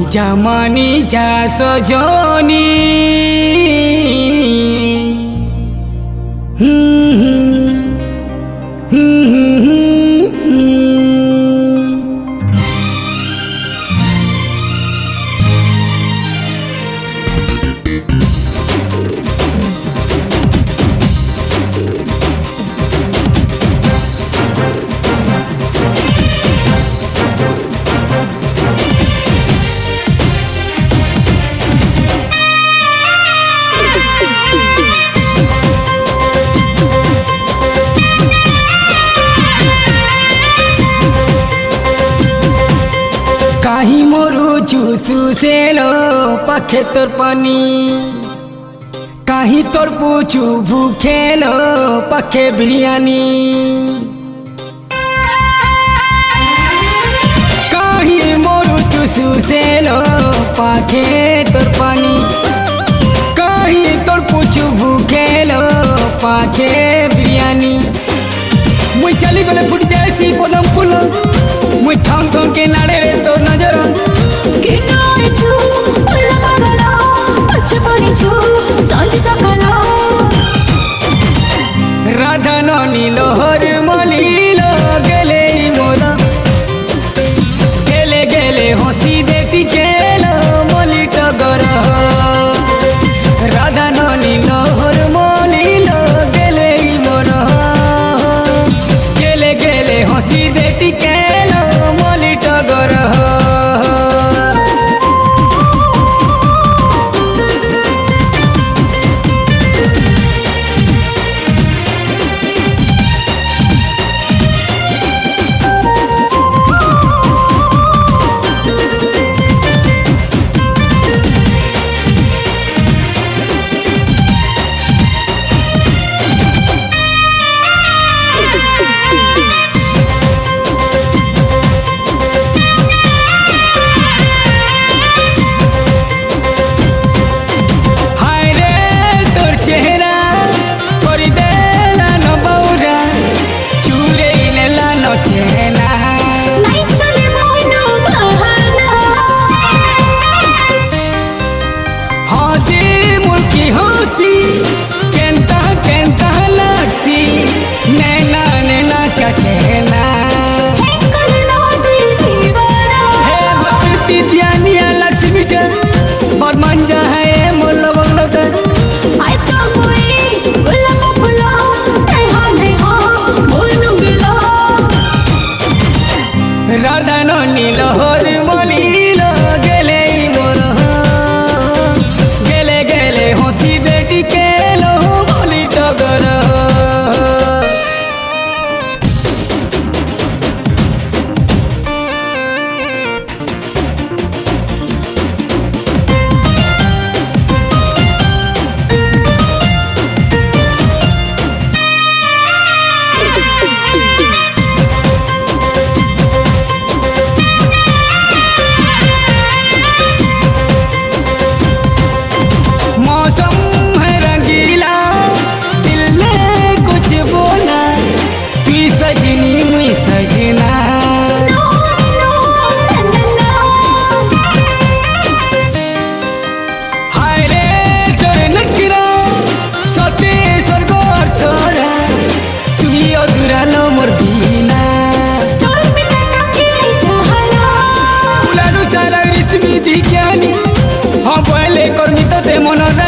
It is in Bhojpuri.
জামানি যা সজনি काही मोरू चूसू सेलो पखे तोर पानी काही तोर पूछू भूखेलो पखे बिरयानी काही मोरू चूसू सेलो पखे तोर पानी काही तोर पूछू भूखेलो पखे बिरयानी मुई चली गले फुट जाएसी पदम फूल मुई थाम थाम के लाड़े रे तो नजर कि नाय छु उल्ला पागला अच्छे पानी छु सांझ सकाला राधा ननी लोहर मलिलो गेले मोदा गेले गेले हंसी दे टिकेलो मली टगर राधा ननी लोहर मलिलो गेले मोरा गेले गेले हंसी दे टिकेलो मली टगर राधा ननी लोहर मलिलो गेले मोरा गेले गेले हंसी दे टिकेलो मली टगर हाँ पहले कर्मी तो ते मन